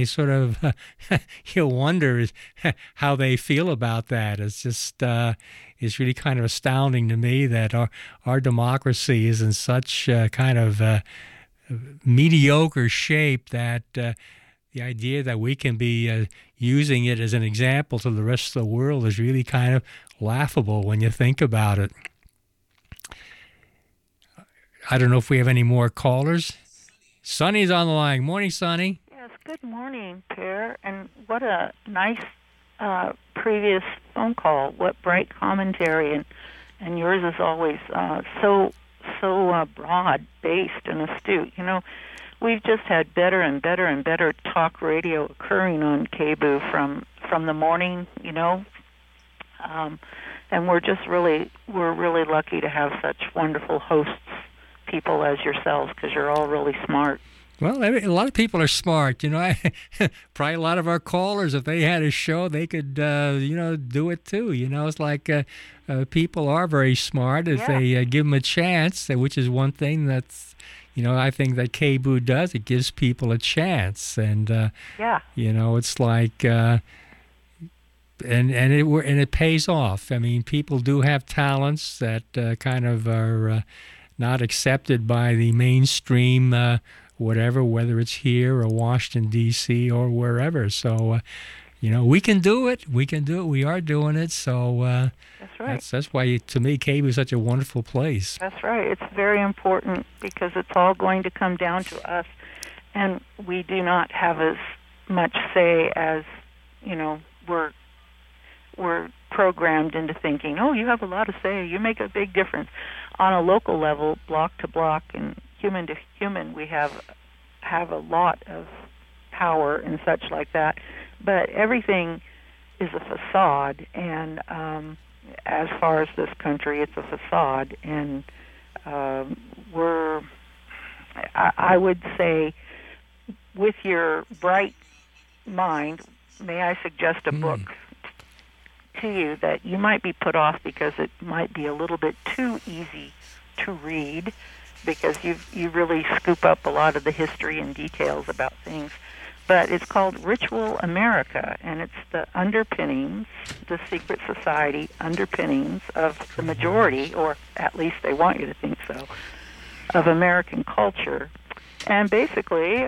I sort of you wonder how they feel about that. It's just it's really kind of astounding to me that our democracy is in such kind of mediocre shape that the idea that we can be using it as an example to the rest of the world is really kind of laughable when you think about it. I don't know if we have any more callers. Sonny's on the line. Morning, Sonny. Yes, good morning, Per. And what a nice previous phone call. What bright commentary. And yours is always so broad-based and astute. You know, we've just had better and better and better talk radio occurring on KBOO from the morning, you know. And we're really lucky to have such wonderful hosts, people as yourselves, because you're all really smart. Well, a lot of people are smart. You know, probably a lot of our callers, if they had a show, they could, do it too. You know, it's like people are very smart if they give them a chance, which is one thing that's, you know, I think that KBOO does. It gives people a chance. And, you know, it's like, and it pays off. I mean, people do have talents that kind of are not accepted by the mainstream whatever, whether it's here or Washington, D.C. or wherever. So, you know, we can do it. We can do it. We are doing it. So that's right. That's why, to me, KBOO is such a wonderful place. That's right. It's very important because it's all going to come down to us. And we do not have as much say as, you know, we're programmed into thinking, oh, you have a lot of say, you make a big difference. On a local level, block to block and human to human, we have a lot of power and such like that. But everything is a facade, and as far as this country, it's a facade. And I would say, with your bright mind, may I suggest a book to you that you might be put off because it might be a little bit too easy to read, because you really scoop up a lot of the history and details about things. But it's called Ritual America, and it's the underpinnings, the secret society underpinnings of the majority, or at least they want you to think so, of American culture. And basically,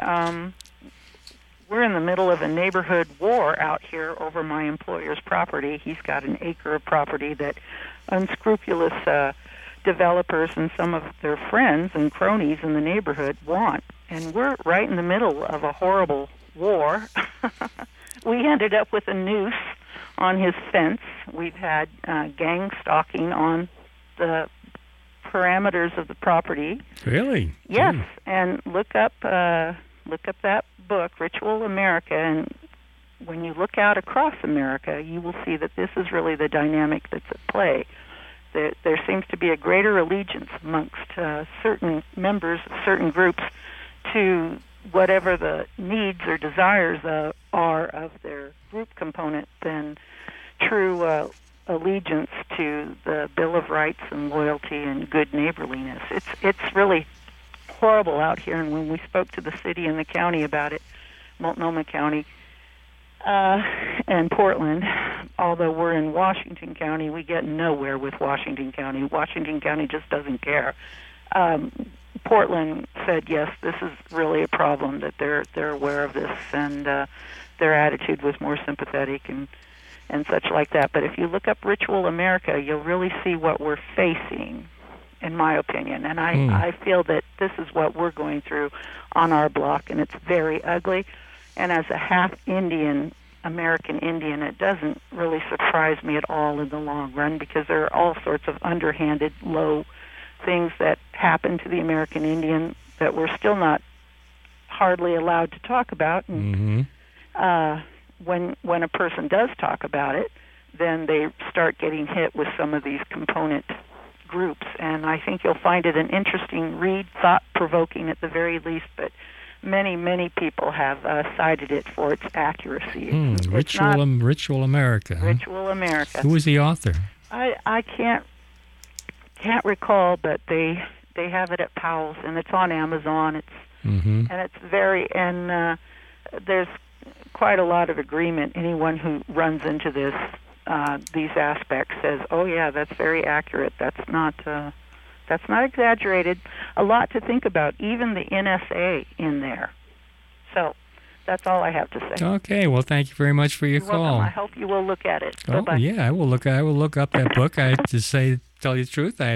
we're in the middle of a neighborhood war out here over my employer's property. He's got an acre of property that unscrupulous developers and some of their friends and cronies in the neighborhood want. And we're right in the middle of a horrible war. We ended up with a noose on his fence. We've had gang stalking on the parameters of the property. Really? Yes, and look up that book, Ritual America, and when you look out across America, you will see that this is really the dynamic that's at play. There seems to be a greater allegiance amongst certain members, certain groups, to whatever the needs or desires are of their group component than true allegiance to the Bill of Rights and loyalty and good neighborliness. It's really horrible out here, and when we spoke to the city and the county about it, Multnomah County and Portland, although we're in Washington County, we get nowhere with Washington County. Washington County just doesn't care. Portland said, yes, this is really a problem, that they're aware of this, and their attitude was more sympathetic and such like that. But if you look up Ritual America, you'll really see what we're facing, in my opinion. And I feel that this is what we're going through on our block, and it's very ugly. And as a half-Indian, American Indian, it doesn't really surprise me at all in the long run, because there are all sorts of underhanded, low things that happen to the American Indian that we're still not hardly allowed to talk about. And when a person does talk about it, then they start getting hit with some of these component groups. And I think you'll find it an interesting read, thought-provoking at the very least, but many people have cited it for its accuracy. Ritual America. Huh? Ritual America. Who was the author? I can't recall, but they have it at Powell's, and it's on Amazon. It's and it's very there's quite a lot of agreement. Anyone who runs into these aspects says, "Oh yeah, that's very accurate. That's not exaggerated." A lot to think about. Even the NSA in there. So that's all I have to say. Okay. Well, thank you very much for your call. Welcome. I hope you will look at it. Oh, Bye-bye. yeah, I will look up that book. I have to tell you the truth, I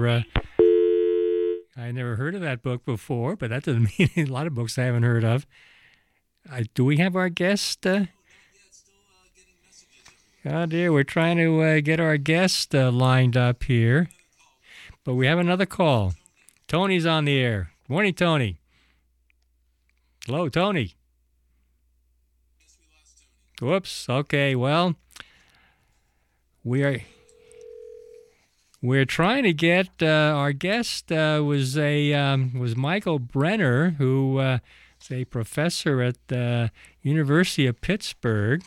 never heard of that book before, but that doesn't mean a lot of books I haven't heard of. Do we have our guest? Oh dear, we're trying to get our guest lined up here, but we have another call. Tony's on the air. Morning, Tony. Hello, Tony. Whoops. Okay. Well, we're trying to get our guest was Michael Brenner, who is a professor at the University of Pittsburgh.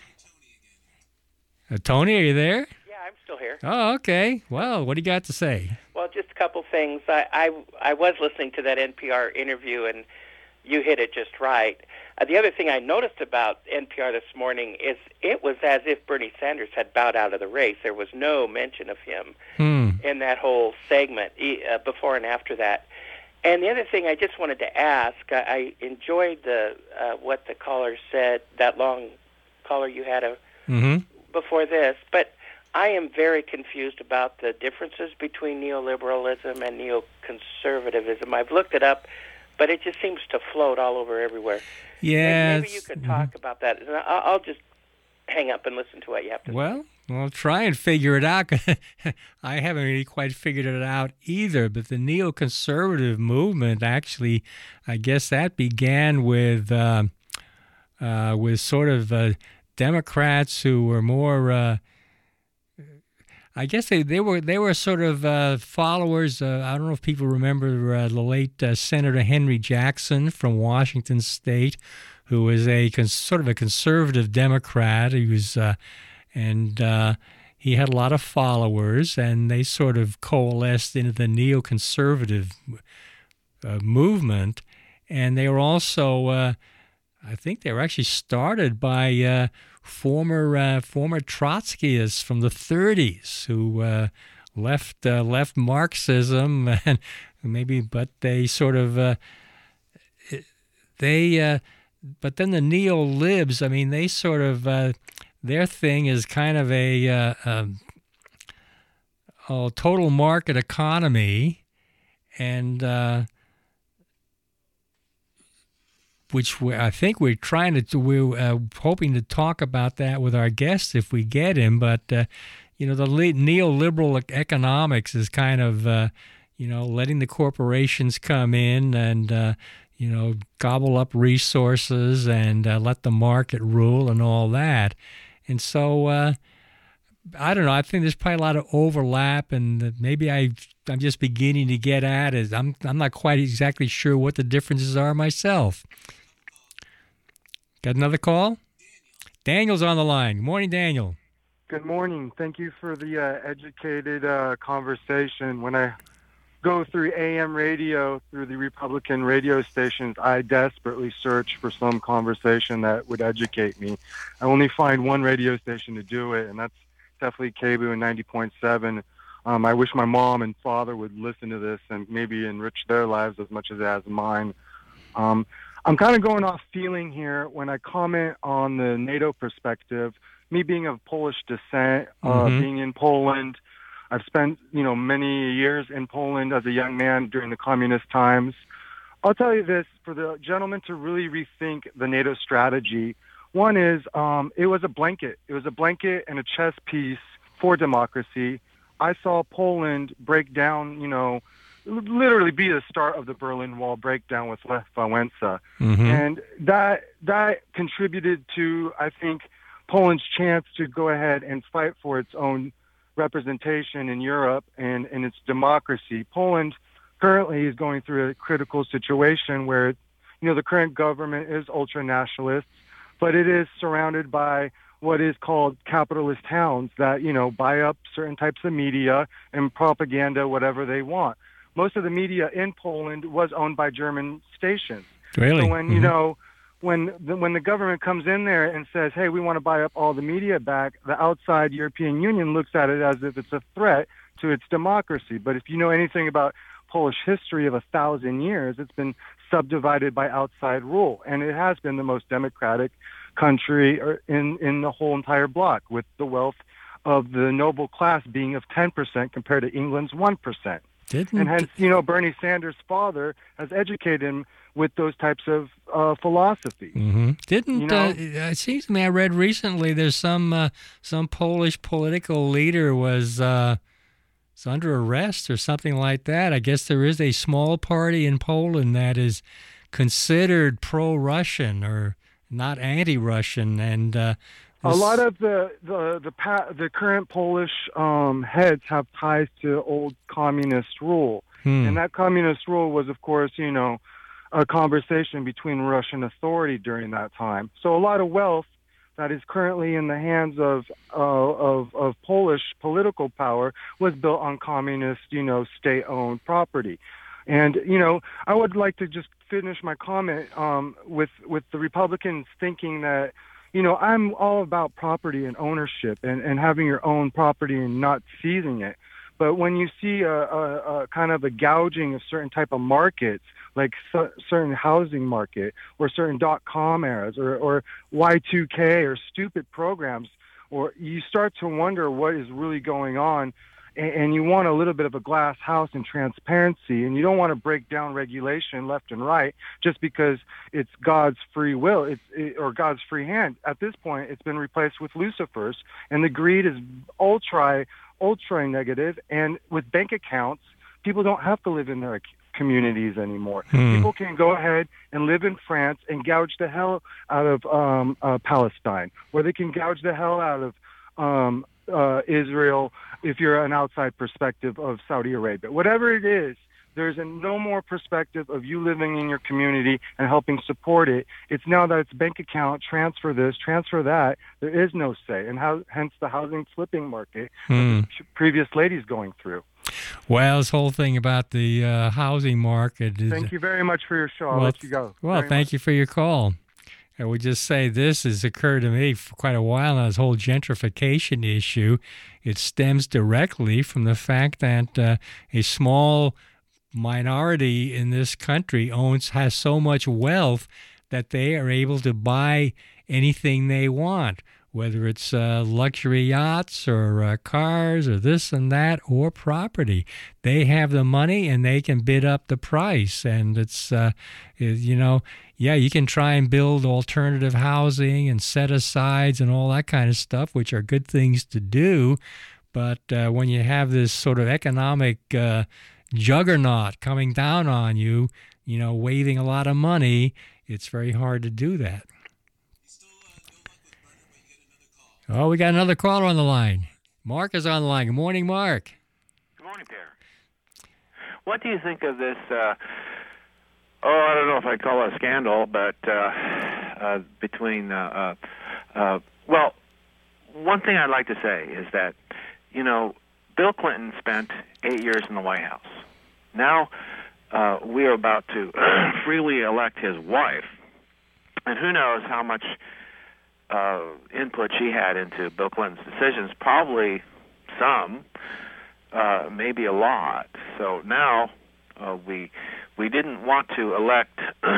Tony, are you there? Yeah, I'm still here. Oh, okay. Well, what do you got to say? Well, just a couple things. I was listening to that NPR interview, and you hit it just right. The other thing I noticed about NPR this morning is it was as if Bernie Sanders had bowed out of the race. There was no mention of him in that whole segment before and after that. And the other thing I just wanted to ask, I enjoyed what the caller said, that long caller you had before this, but I am very confused about the differences between neoliberalism and neoconservatism. I've looked it up, but it just seems to float all over everywhere. Yeah. Maybe you could talk about that. I'll just hang up and listen to what you have to say. Well, try and figure it out. I haven't really quite figured it out either, but the neoconservative movement actually, I guess that began with sort of Democrats who were more I guess they were sort of followers. I don't know if people remember the late Senator Henry Jackson from Washington State, who was sort of a conservative Democrat. He was, he had a lot of followers, and they sort of coalesced into the neoconservative movement. And they were also, I think, they were actually started by former Trotskyists from the 30s who left Marxism, and but they sort of but then the neo-libs, I mean, they sort of their thing is kind of a total market economy, and which I think we're hoping to talk about that with our guest if we get him. But, the neoliberal economics is kind of, letting the corporations come in and, gobble up resources and let the market rule and all that. And so, I don't know. I think there's probably a lot of overlap, and maybe I'm just beginning to get at it. I'm not quite exactly sure what the differences are myself. Got another call? Daniel's on the line. Good morning, Daniel. Good morning. Thank you for the educated conversation. When I go through AM radio, through the Republican radio stations, I desperately search for some conversation that would educate me. I only find one radio station to do it, and that's definitely KBOO 90.7. I wish my mom and father would listen to this and maybe enrich their lives as much as it has mine. I'm kind of going off feeling here when I comment on the NATO perspective. Me being of Polish descent, being in Poland, I've spent many years in Poland as a young man during the communist times. I'll tell you this, for the gentleman to really rethink the NATO strategy. One is it was a blanket. It was a blanket and a chess piece for democracy. I saw Poland break down, literally be the start of the Berlin Wall breakdown with Lech Wałęsa. And that contributed to, I think, Poland's chance to go ahead and fight for its own representation in Europe and in its democracy. Poland currently is going through a critical situation where, the current government is ultra-nationalist, but it is surrounded by what is called capitalist hounds that, buy up certain types of media and propaganda, whatever they want. Most of the media in Poland was owned by German stations. Really? So when, when the government comes in there and says, hey, we want to buy up all the media back, the outside European Union looks at it as if it's a threat to its democracy. But if you know anything about Polish history of 1,000 years, it's been subdivided by outside rule, and it has been the most democratic country in the whole entire bloc, with the wealth of the noble class being of 10% compared to England's 1%. And hence, Bernie Sanders' father has educated him with those types of philosophy. Mm-hmm. It seems to me I read recently there's some Polish political leader was under arrest or something like that. I guess there is a small party in Poland that is considered pro-Russian or not anti-Russian, and a lot of the current Polish heads have ties to old communist rule, and that communist rule was, of course, a conversation between Russian authority during that time. So a lot of wealth that is currently in the hands of Polish political power was built on communist, state-owned property. And, I would like to just finish my comment with the Republicans thinking that, I'm all about property and ownership and having your own property and not seizing it. But when you see a kind of a gouging of certain type of markets, like certain housing market or certain .com eras or Y2K or stupid programs, or you start to wonder what is really going on, and you want a little bit of a glass house and transparency, and you don't want to break down regulation left and right just because it's God's free will or God's free hand. At this point, it's been replaced with Lucifer's, and the greed is ultra negative. And with bank accounts, people don't have to live in their communities anymore. People can go ahead and live in France and gouge the hell out of Palestine, or they can gouge the hell out of Israel if you're an outside perspective of Saudi Arabia. Whatever it is, there's no more perspective of you living in your community and helping support it. It's now that it's bank account, transfer this, transfer that. There is no say, and hence the housing flipping market that the previous lady's going through. Well, this whole thing about the housing market. Thank you very much for your show. I'll let you go. Well, thank you for your call. I would just say this has occurred to me for quite a while now, this whole gentrification issue. It stems directly from the fact that a small minority in this country has so much wealth that they are able to buy anything they want, whether it's luxury yachts or cars or this and that or property. They have the money and they can bid up the price. And it's, you can try and build alternative housing and set-asides and all that kind of stuff, which are good things to do. But when you have this sort of economic juggernaut coming down on you, waving a lot of money, it's very hard to do that. Oh, we got another caller on the line. Mark is on the line. Good morning, Mark. Good morning, Pierre. What do you think of this, I don't know if I'd call it a scandal, but between, well, one thing I'd like to say is that, Bill Clinton spent 8 years in the White House. Now we are about to freely elect his wife, and who knows how much input she had into Bill Clinton's decisions, probably some, maybe a lot. So now we didn't want to elect.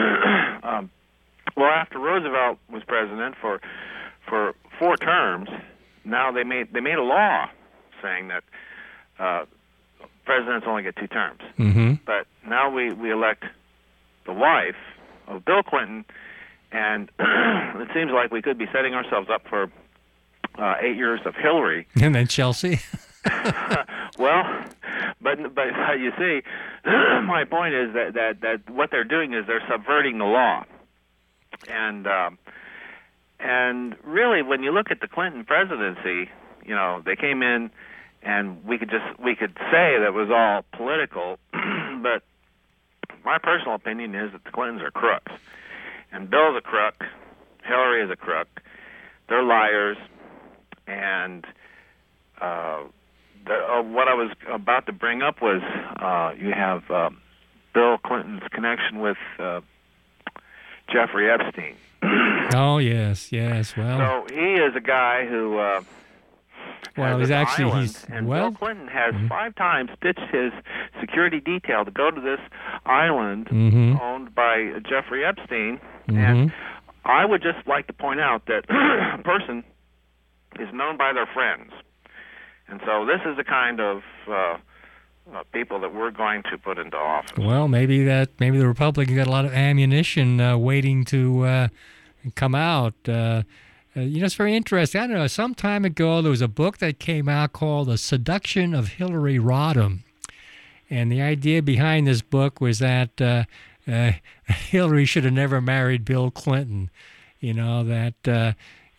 Well, after Roosevelt was president for 4 terms, now they made a law saying that presidents only get 2 terms. Mm-hmm. But now we elect the wife of Bill Clinton. And it seems like we could be setting ourselves up for 8 years of Hillary. And then Chelsea. Well, but you see, my point is that what they're doing is they're subverting the law. And really, when you look at the Clinton presidency, they came in, and we could say that it was all political. But my personal opinion is that the Clintons are crooks. And Bill's a crook, Hillary is a crook. They're liars, and what I was about to bring up was you have Bill Clinton's connection with Jeffrey Epstein. Oh, yes. Well, So he is a guy who well, he's actually Bill Clinton has 5 times pitched his security detail to go to this island owned by Jeffrey Epstein. And I would just like to point out that a person is known by their friends. And so this is the kind of people that we're going to put into office. Well, maybe the Republicans got a lot of ammunition waiting to come out. It's very interesting. I don't know, some time ago there was a book that came out called The Seduction of Hillary Rodham. And the idea behind this book was that Hillary should have never married Bill Clinton. She that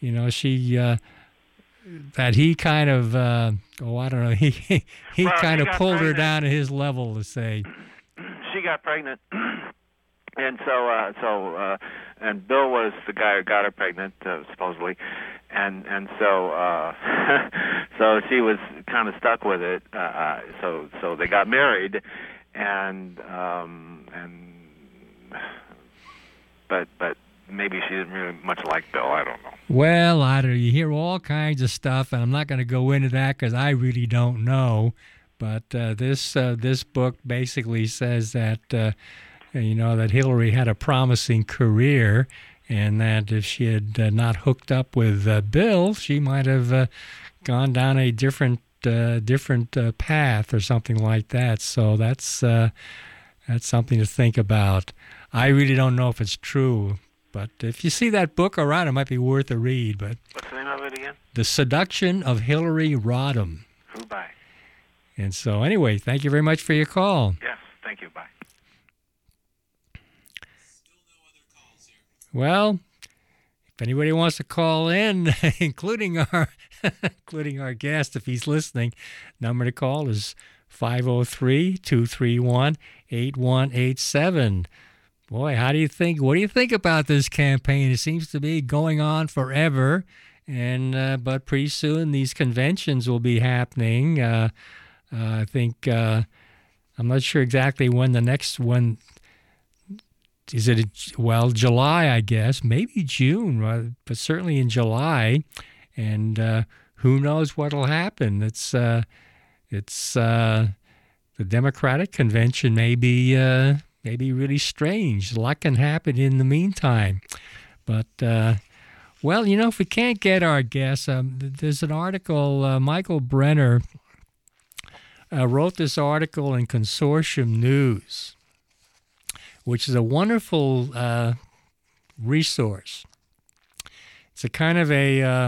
he kind of I don't know, he kind of pulled her down to his level, to say. She got pregnant, and so and Bill was the guy who got her pregnant, supposedly, and so so she was kind of stuck with it. So they got married, but maybe she didn't really much like Bill. I don't know. Well, I don't know. You hear all kinds of stuff, and I'm not going to go into that because I really don't know. But this book basically says that that Hillary had a promising career, and that if she had not hooked up with Bill, she might have gone down a different path or something like that. So that's something to think about. I really don't know if it's true. But if you see that book around, it might be worth a read. But what's the name of it again? The Seduction of Hillary Rodham. Who by? And so, anyway, thank you very much for your call. Yes, thank you. Bye. Still no other calls here. Well, if anybody wants to call in, including our guest, if he's listening, number to call is 503-231-8187. Boy, what do you think about this campaign? It seems to be going on forever, and but pretty soon these conventions will be happening. I think I'm not sure exactly when the next one is. July, I guess, maybe June, but certainly in July, and who knows what'll happen? It's the Democratic convention may be really strange. A lot can happen in the meantime. But, if we can't get our guests, there's an article, Michael Brenner wrote this article in Consortium News, which is a wonderful resource. It's a kind of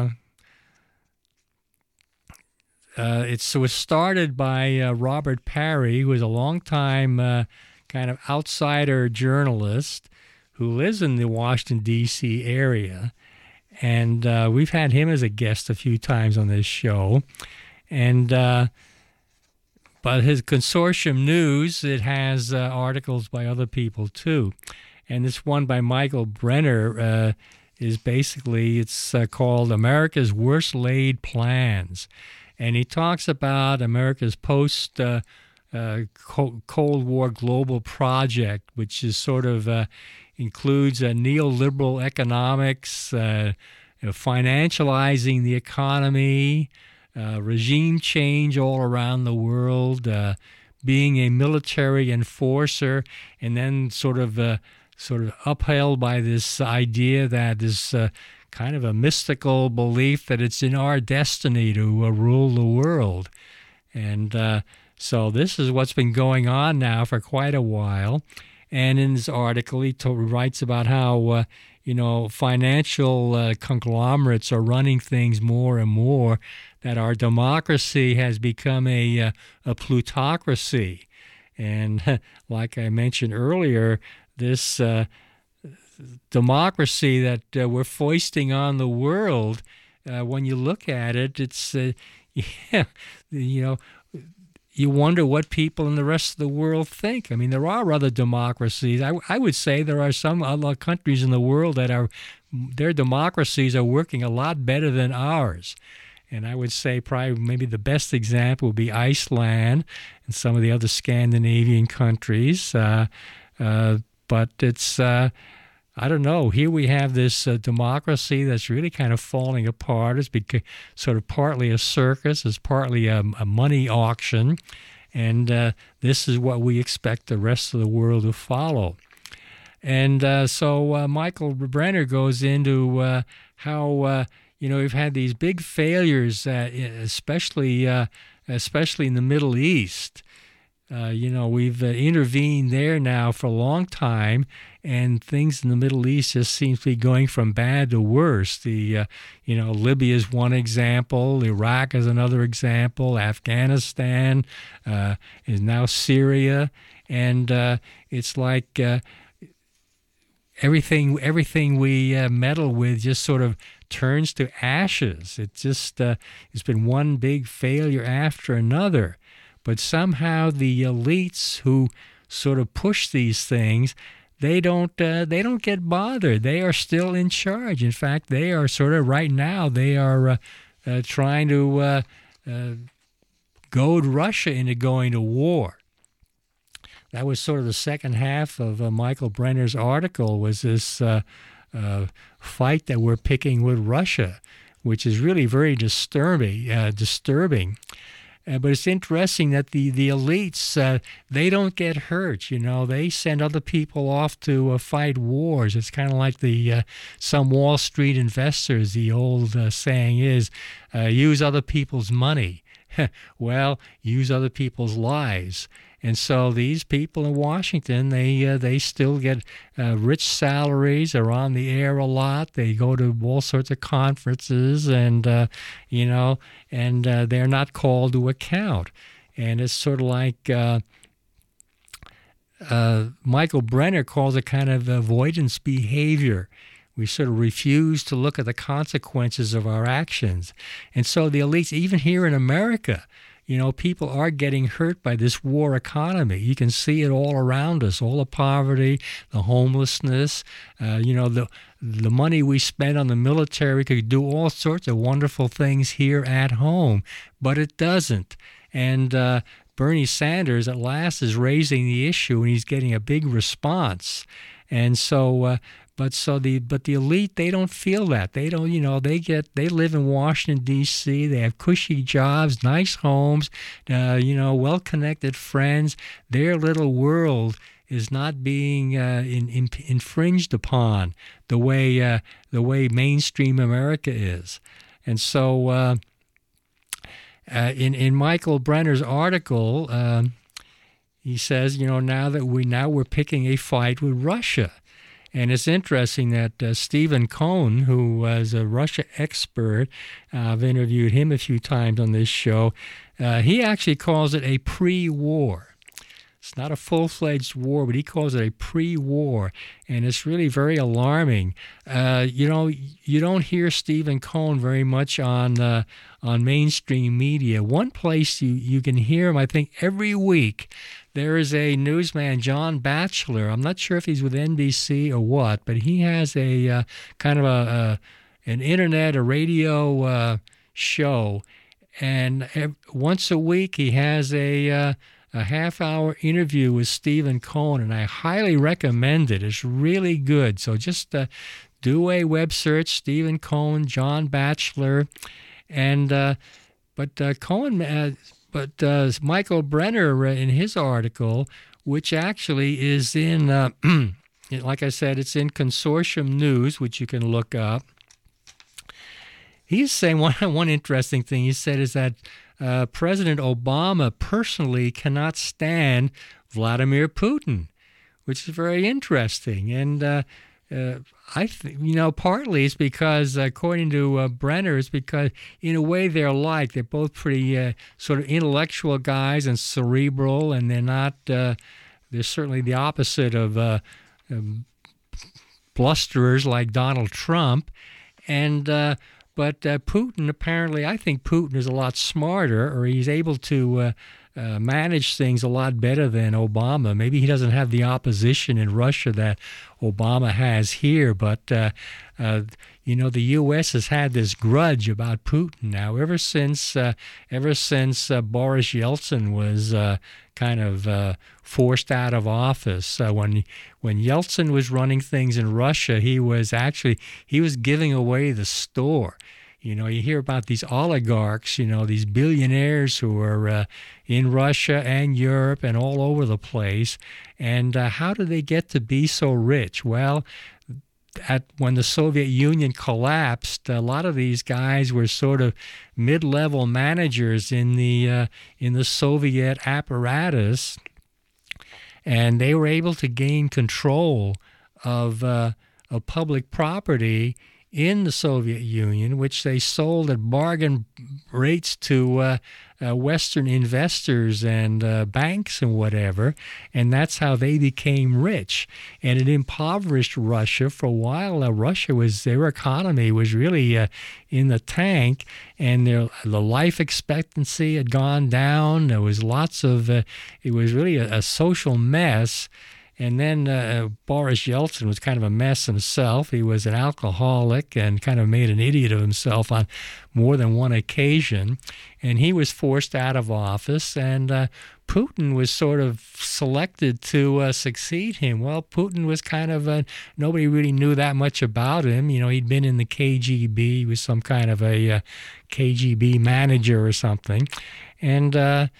it was started by Robert Parry, who is a longtime kind of outsider journalist who lives in the Washington, D.C. area. And we've had him as a guest a few times on this show. And but his Consortium News, it has articles by other people too. And this one by Michael Brenner is basically, it's called America's Worst Laid Plans. And he talks about America's post Cold War global project, which is sort of includes neoliberal economics, financializing the economy, regime change all around the world, being a military enforcer, and then sort of upheld by this idea that this kind of a mystical belief that it's in our destiny to rule the world. And so this is what's been going on now for quite a while. And in this article, he writes about how, financial conglomerates are running things more and more, that our democracy has become a plutocracy. And like I mentioned earlier, this democracy that we're foisting on the world, when you look at it, it's, you wonder what people in the rest of the world think. I mean, there are other democracies. I would say there are some other countries in the world that their democracies are working a lot better than ours. And I would say probably maybe the best example would be Iceland and some of the other Scandinavian countries. But it's, I don't know. Here we have this democracy that's really kind of falling apart. It's sort of partly a circus. It's partly a money auction. And this is what we expect the rest of the world to follow. And so Michael Brenner goes into how, we've had these big failures, especially in the Middle East. We've intervened there now for a long time, and things in the Middle East just seem to be going from bad to worse. Libya is one example, Iraq is another example, Afghanistan is now Syria, and it's like everything we meddle with just sort of turns to ashes. It's been one big failure after another. But somehow the elites who sort of push these things, they don't get bothered. They are still in charge. In fact, they are sort of right now. They are trying to goad Russia into going to war. That was sort of the second half of Michael Brenner's article. Was this fight that we're picking with Russia, which is really very disturbing. But it's interesting that the elites, they don't get hurt. They send other people off to fight wars. It's kind of like some Wall Street investors. The old saying is, use other people's money. Well, use other people's lives. And so these people in Washington, they still get rich salaries. They're on the air a lot. They go to all sorts of conferences, and they're not called to account. And it's sort of like Michael Brenner calls it kind of avoidance behavior. We sort of refuse to look at the consequences of our actions. And so the elites, even here in America, people are getting hurt by this war economy. You can see it all around us, all the poverty, the homelessness, the money we spend on the military could do all sorts of wonderful things here at home, but it doesn't. And Bernie Sanders at last is raising the issue, and he's getting a big response. And so But the elite, they don't feel that. They don't, they live in Washington, D.C. They have cushy jobs, nice homes, well-connected friends. Their little world is not being infringed upon the way mainstream America is. And so in Michael Brenner's article, he says, now we're picking a fight with Russia. And it's interesting that Stephen Cohn, who was a Russia expert, I've interviewed him a few times on this show, he actually calls it a pre-war. It's not a full-fledged war, but he calls it a pre-war, and it's really very alarming. You don't hear Stephen Cohn very much on mainstream media. One place you can hear him, I think, every week. There is a newsman, John Batchelor. I'm not sure if he's with NBC or what, but he has a kind of an internet, a radio show, and once a week he has a half-hour interview with Stephen Cohn, and I highly recommend it. It's really good. So just do a web search, Stephen Cohn, John Batchelor, and Michael Brenner in his article, which actually is in, like I said, it's in Consortium News, which you can look up. He's saying one interesting thing he said is that President Obama personally cannot stand Vladimir Putin, which is very interesting. And I think, partly it's because, according to Brenner, it's because in a way they're alike. They're both pretty sort of intellectual guys and cerebral, and they're not. They're certainly the opposite of blusterers like Donald Trump, and. But Putin, apparently, I think Putin is a lot smarter, or he's able to managed things a lot better than Obama. Maybe he doesn't have the opposition in Russia that Obama has here, but the U.S. has had this grudge about Putin now ever since Boris Yeltsin was kind of forced out of office. When Yeltsin was running things in Russia, he was giving away the store. You hear about these oligarchs, these billionaires who are in Russia and Europe and all over the place. And how do they get to be so rich? Well, when the Soviet Union collapsed, a lot of these guys were sort of mid-level managers in the Soviet apparatus, and they were able to gain control of public property in the Soviet Union, which they sold at bargain rates to Western investors and banks and whatever, and that's how they became rich. And it impoverished Russia for a while. Their economy was really in the tank, and the life expectancy had gone down. There was lots of it was really a social mess. And then Boris Yeltsin was kind of a mess himself. He was an alcoholic and kind of made an idiot of himself on more than one occasion. And he was forced out of office, and Putin was sort of selected to succeed him. Well, Putin was kind of nobody really knew that much about him. He'd been in the KGB. He was some kind of a KGB manager or something. And,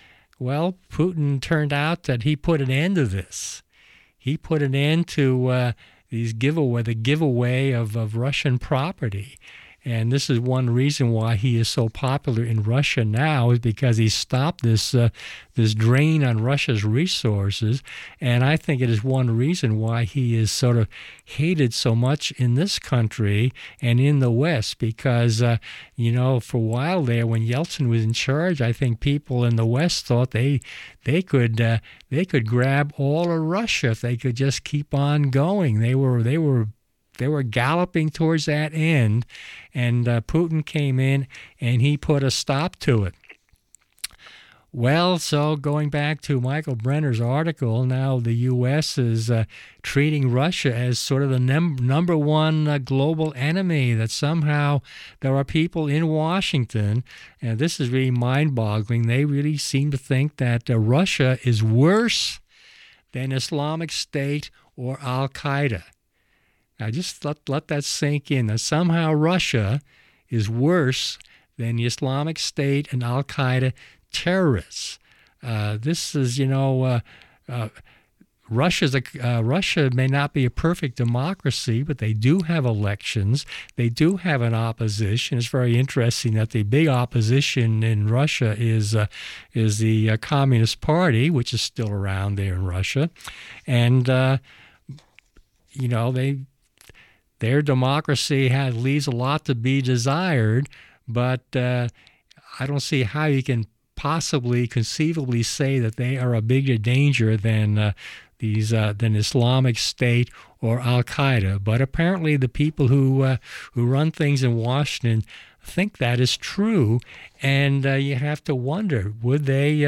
Putin turned out that he put an end to this. He put an end to the giveaway of Russian property. And this is one reason why he is so popular in Russia now, is because he stopped this drain on Russia's resources. And I think it is one reason why he is sort of hated so much in this country and in the West, because, for a while there when Yeltsin was in charge, I think people in the West thought they could grab all of Russia if they could just keep on going. They were galloping towards that end, and Putin came in and he put a stop to it. Well, so going back to Michael Brenner's article, now the U.S. is treating Russia as sort of the number one global enemy, that somehow there are people in Washington, and this is really mind-boggling, they really seem to think that Russia is worse than Islamic State or Al-Qaeda. Now, just let that sink in. That somehow Russia is worse than the Islamic State and Al-Qaeda terrorists. This is, Russia may not be a perfect democracy, but they do have elections. They do have an opposition. It's very interesting that the big opposition in Russia is the Communist Party, which is still around there in Russia, and their democracy leaves a lot to be desired, but I don't see how you can possibly, conceivably say that they are a bigger danger than Islamic State or Al-Qaeda. But apparently the people who run things in Washington think that is true, and you have to wonder, would they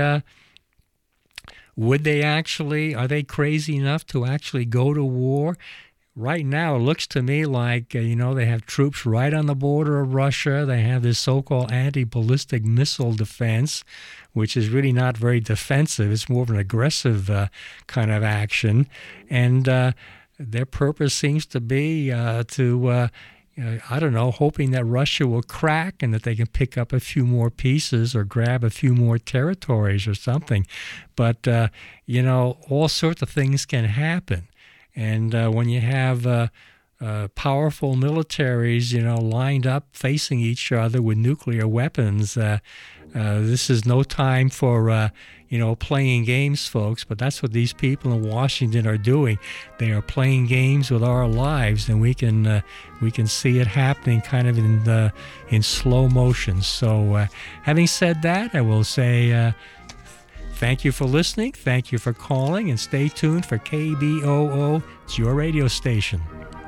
actually, are they crazy enough to actually go to war? Right now, it looks to me like, they have troops right on the border of Russia. They have this so-called anti-ballistic missile defense, which is really not very defensive. It's more of an aggressive kind of action. And their purpose seems to be hoping that Russia will crack and that they can pick up a few more pieces or grab a few more territories or something. But, all sorts of things can happen. And when you have powerful militaries, lined up facing each other with nuclear weapons, this is no time for, playing games, folks. But that's what these people in Washington are doing. They are playing games with our lives, and we can see it happening kind of in slow motion. So, having said that, I will say. Thank you for listening. Thank you for calling, and stay tuned for KBOO. It's your radio station.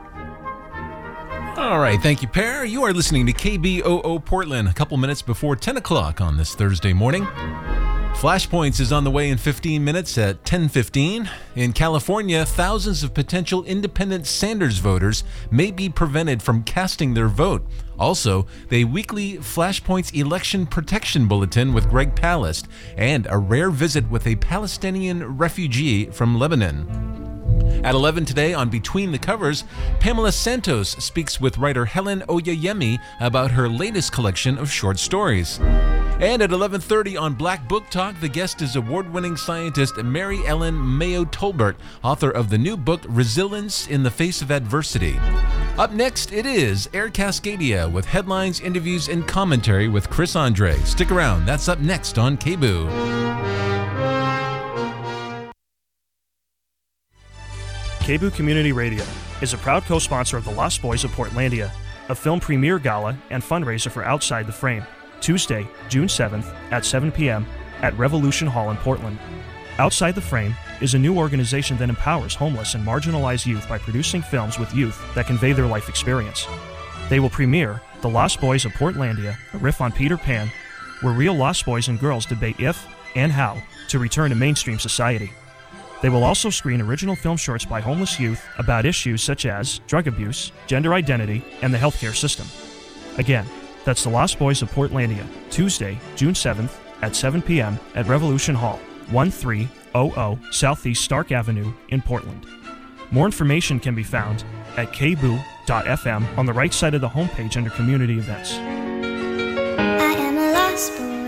All right. Thank you, Per. You are listening to KBOO Portland, a couple minutes before 10 o'clock on this Thursday morning. Flashpoints is on the way in 15 minutes at 10:15. In California, thousands of potential independent Sanders voters may be prevented from casting their vote. Also, the weekly Flashpoints election protection bulletin with Greg Palast and a rare visit with a Palestinian refugee from Lebanon. At 11 today on Between the Covers, Pamela Santos speaks with writer Helen Oyeyemi about her latest collection of short stories. And at 11:30 on Black Book Talk, the guest is award-winning scientist Mary Ellen Mayo Tolbert, author of the new book Resilience in the Face of Adversity. Up next, it is Air Cascadia with headlines, interviews, and commentary with Chris Andre. Stick around. That's up next on KBOO. KBOO Community Radio is a proud co-sponsor of the Lost Boys of Portlandia, a film premiere gala and fundraiser for Outside the Frame, Tuesday, June 7th at 7 p.m. at Revolution Hall in Portland. Outside the Frame is a new organization that empowers homeless and marginalized youth by producing films with youth that convey their life experience. They will premiere The Lost Boys of Portlandia, a riff on Peter Pan, where real lost boys and girls debate if and how to return to mainstream society. They will also screen original film shorts by homeless youth about issues such as drug abuse, gender identity, and the healthcare system. Again, that's The Lost Boys of Portlandia, Tuesday, June 7th at 7 p.m. at Revolution Hall, 1300 Southeast Stark Avenue in Portland. More information can be found at kboo.fm on the right side of the homepage under Community Events. I am a lost boy.